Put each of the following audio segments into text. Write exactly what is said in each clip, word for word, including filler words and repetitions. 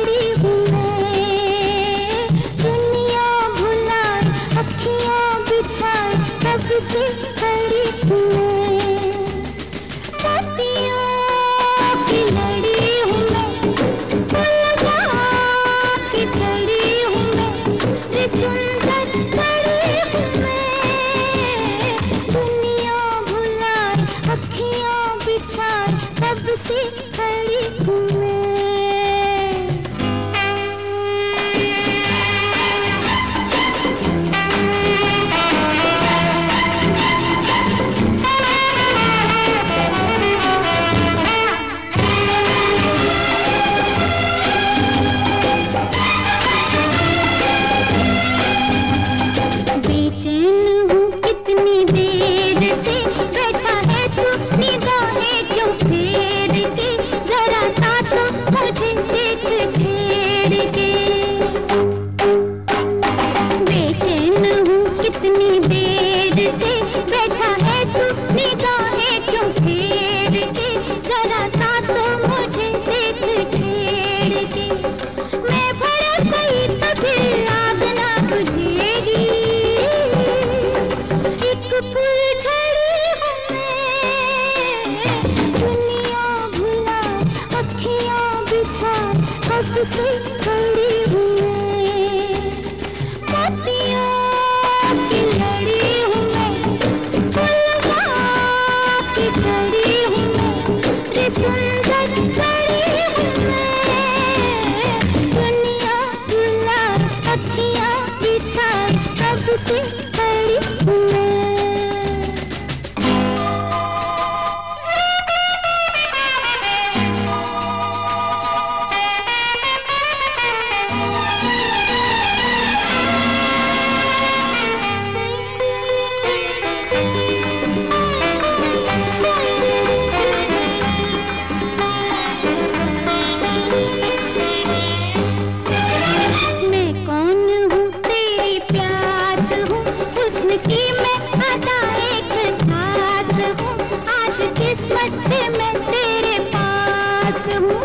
खड़ी हूँ मैं, दुनिया भुलाए अखियाँ बिछाए कब से खड़ी हूँ मैं। मोतियों की लड़ी हूँ मैं, लगा की छड़ी हूँ मैं, रे सुंदर खड़ी हूँ मैं, दुनिया भुलाए अखियाँ बिछाए कब से खड़ी हूँ मैं। बेचैन हूँ कितनी देर से, बैठा है तू निगाहें क्यों फेर के, जरा सा तो मुझे देख छेड़ के। बेचैन हूँ कितनी देर से, बैठा है तू निगाहें क्यों फेर के, जरा सा तो मुझे देख छेड़ के। मैं भड़क गई तो फिर आग ना बुझेगी, एक फुलझड़ी हूँ मैं, दुनिया भुलाए अखियाँ बिछाए कब से खड़ी हूँ मैं। मोतियों की लड़ी हूँ मैं, लगा की छड़ी हूँ मैं, रे सुंदर खड़ी हूँ मैं, दुनिया भुलाए अखियाँ बिछाए कब से खड़ी हूँ मैं। मैं कौन हूँ तेरी प्यास हूँ, हुस्न की मैं अदा एक खास हूँ, आज किस्मत से मैं तेरे पास हूँ।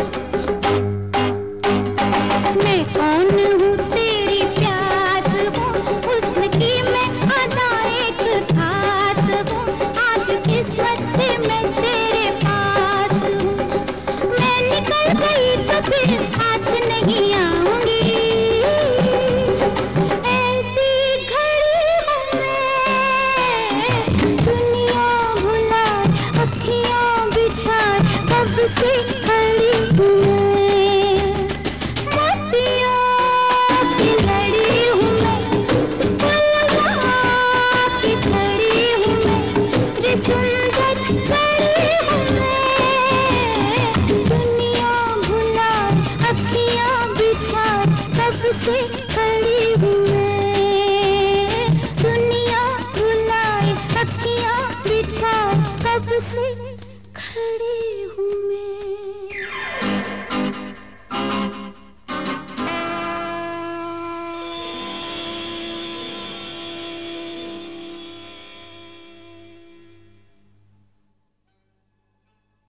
मैं कौन हूँ तेरी प्यास हूँ, हुस्न की मैं अदा एक खास हूँ, आज किस्मत से मैं तेरे पास हूँ। मैं निकल गई तो फिर हाथ नहीं आऊंगी, ऐसी घड़ी हूँ मैं, दुनिया भुलाए अखियाँ बिछाए कब से खड़ी हूँ मैं। मोतियों की लड़ी हूँ मैं, लगा की छड़ी हूँ मैं, रे सुंदर खड़ी हूँ मैं, दुनिया भुलाए अखियाँ बिछाए कब से